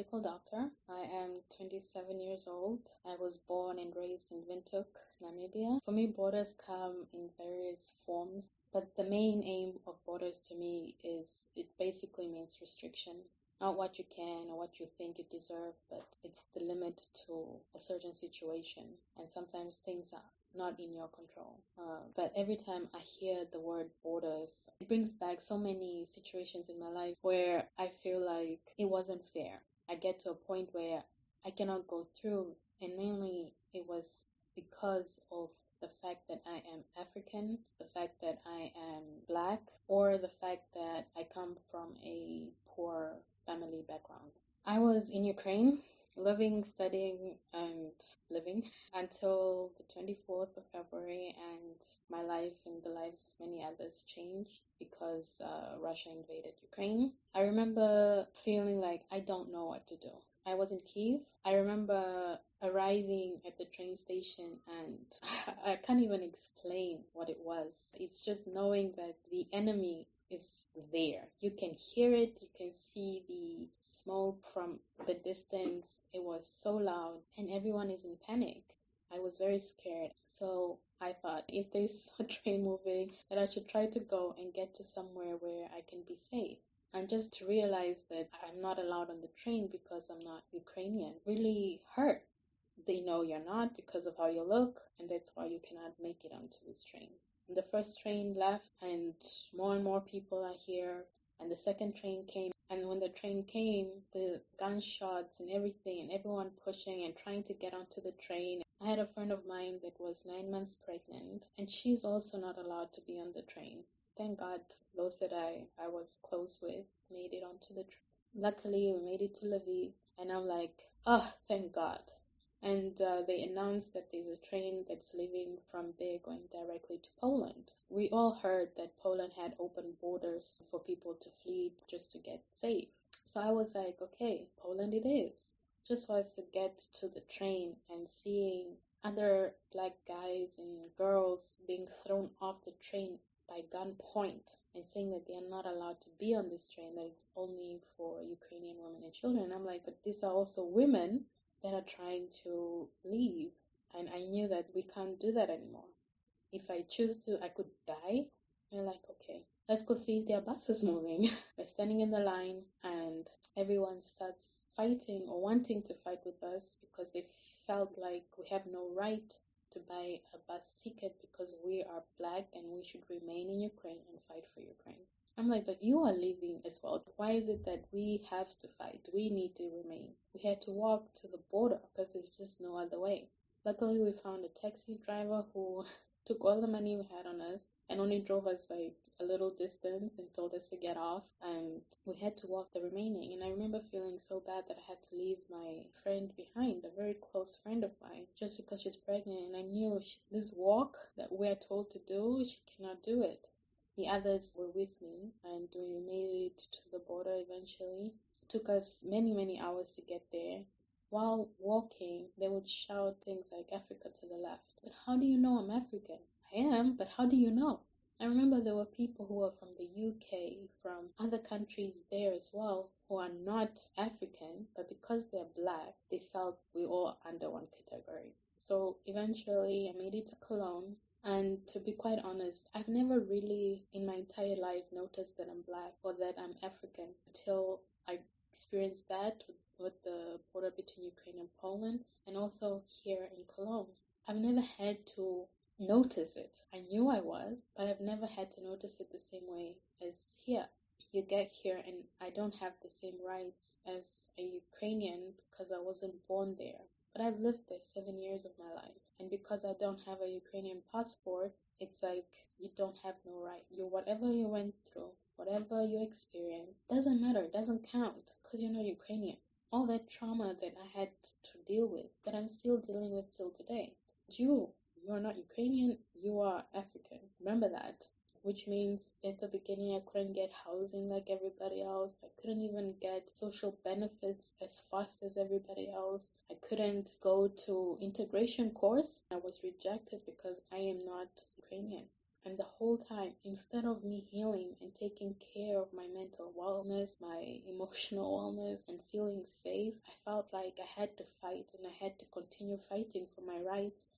medical doctor. I am 27 years old. I was born and raised in Windhoek, Namibia. For me, borders come in various forms, but the main aim of borders to me is it basically means restriction. Not what you can or what you think you deserve, but it's the limit to a certain situation. And sometimes things are not in your control. But every time I hear the word borders, it brings back so many situations in my life where I feel like it wasn't fair. I get to a point where I cannot go through, and mainly it was because of the fact that I am African, the fact that I am Black, or the fact that I come from a poor family background. I was in Ukraine, living, studying, and living until the 24th of February, and my life and the lives of many others changed because Russia invaded Ukraine. I remember feeling like I don't know what to do. I was in Kyiv. I remember arriving at the train station and I can't even explain what it was. It's just knowing that the enemy is there. You can hear it, you can see the smoke from the distance. It was so loud and everyone is in panic. I was very scared. So I thought if there's a train moving, that I should try to go and get to somewhere where I can be safe. And just to realize that I'm not allowed on the train because I'm not Ukrainian really hurt. They know you're not because of how you look, and that's why you cannot make it onto this train. And the first train left, and more people are here, and the second train came. And when the train came, the gunshots and everything, and everyone pushing and trying to get onto the train. I had a friend of mine that was 9 months pregnant, and she's also not allowed to be on the train. Thank God those that I was close with made it onto the train. Luckily, we made it to Lviv, and I'm like, oh, thank God. And they announced that there's a train that's leaving from there going directly to Poland. We all heard that Poland had open borders for people to flee just to get safe. So I was like, okay, Poland it is. Just for us to get to the train and seeing other Black guys and girls being thrown off the train by gunpoint and saying that they are not allowed to be on this train, that it's only for Ukrainian women and children. I'm like, but these are also women that are trying to leave. And I knew that we can't do that anymore. If I choose to, I could die. They're like, okay, let's go see if their bus is moving. We're standing in the line and everyone starts fighting or wanting to fight with us because they felt like we have no right to buy a bus ticket because we are Black and we should remain in Ukraine and fight for Ukraine. I'm like, but you are leaving as well. Why is it that we have to fight? We need to remain. We had to walk to the border because there's just no other way. Luckily, we found a taxi driver who took all the money we had on us and only drove us like a little distance and told us to get off, and we had to walk the remaining. And I remember feeling so bad that I had to leave my friend behind, a very close friend of mine, just because she's pregnant. And I knew this walk that we're told to do, she cannot do it. The others were with me, and we made it to the border eventually. It took us many hours to get there. While walking, they would shout things like Africa to the left. But how do you know I'm African? I am, but how do you know? I remember there were people who were from the UK, from other countries there as well, who are not African, but because they're Black, they felt we all under one category. So eventually I made it to Cologne. And to be quite honest, I've never really in my entire life noticed that I'm Black or that I'm African until I experienced that with the border between Ukraine and Poland, and also here in Cologne. I've never had to notice it. I knew I was, but I've never had to notice it the same way as here. You get here and I don't have the same rights as a Ukrainian because I wasn't born there. But I've lived there 7 years of my life. And because I don't have a Ukrainian passport, it's like you don't have no right. Whatever you went through, whatever you experienced, doesn't matter, it doesn't count because you're not Ukrainian. All that trauma that I had to deal with, that I'm still dealing with till today. You're not Ukrainian, you are African. Remember that. Which means at the beginning I couldn't get housing like everybody else. I couldn't even get social benefits as fast as everybody else. I couldn't go to integration course. I was rejected because I am not Ukrainian. And the whole time, instead of me healing and taking care of my mental wellness, my emotional wellness, and feeling safe, I felt like I had to fight and I had to continue fighting for my rights